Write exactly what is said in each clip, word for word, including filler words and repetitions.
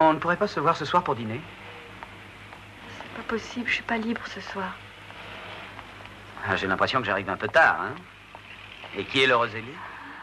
On ne pourrait pas se voir ce soir pour dîner? C'est pas possible, je suis pas libre ce soir. Ah, j'ai l'impression que j'arrive un peu tard, hein? Et qui est l'heureux élu?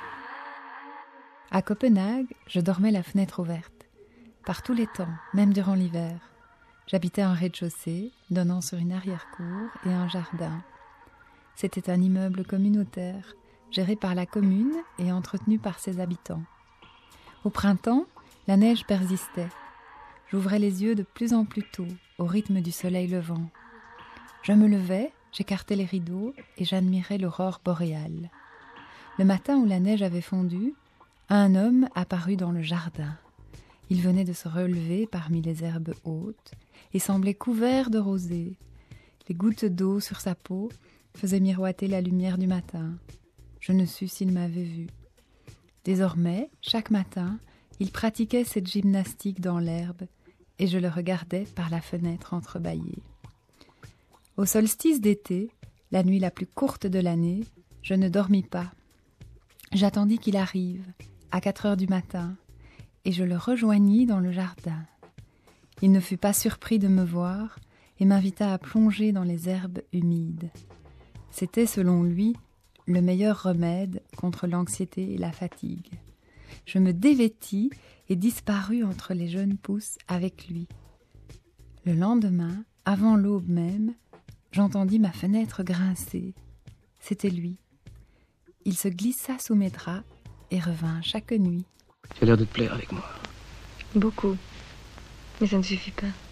À Copenhague, je dormais la fenêtre ouverte. Par tous les temps, même durant l'hiver. J'habitais un rez-de-chaussée, donnant sur une arrière-cour et un jardin. C'était un immeuble communautaire, géré par la commune et entretenu par ses habitants. Au printemps, la neige persistait. J'ouvrais les yeux de plus en plus tôt, au rythme du soleil levant. Je me levais, j'écartais les rideaux et j'admirais l'aurore boréale. Le matin où la neige avait fondu, un homme apparut dans le jardin. Il venait de se relever parmi les herbes hautes et semblait couvert de rosée. Les gouttes d'eau sur sa peau faisaient miroiter la lumière du matin. Je ne sus s'il m'avait vu. Désormais, chaque matin, il pratiquait cette gymnastique dans l'herbe et je le regardais par la fenêtre entrebâillée. Au solstice d'été, la nuit la plus courte de l'année, je ne dormis pas. J'attendis qu'il arrive, à quatre heures du matin, et je le rejoignis dans le jardin. Il ne fut pas surpris de me voir et m'invita à plonger dans les herbes humides. C'était, selon lui, le meilleur remède contre l'anxiété et la fatigue. Je me dévêtis et disparus entre les jeunes pousses avec lui. Le lendemain, avant l'aube même, j'entendis ma fenêtre grincer. C'était lui. Il se glissa sous mes draps et revint chaque nuit. Tu as l'air de te plaire avec moi. Beaucoup. Mais ça ne suffit pas.